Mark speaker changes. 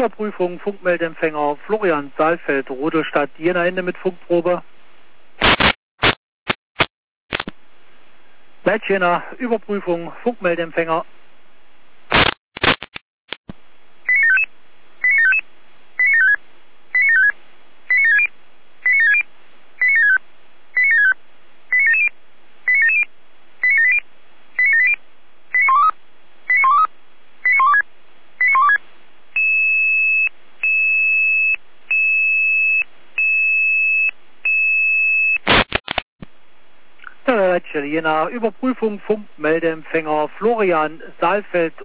Speaker 1: Überprüfung Funkmeldempfänger Florian Saalfeld, Rudolstadt, Jena, Ende mit Funkprobe. Leitjena, Überprüfung Funkmeldempfänger. Leitstelle Jena, Überprüfung Funkmeldempfänger Florian Saalfeld.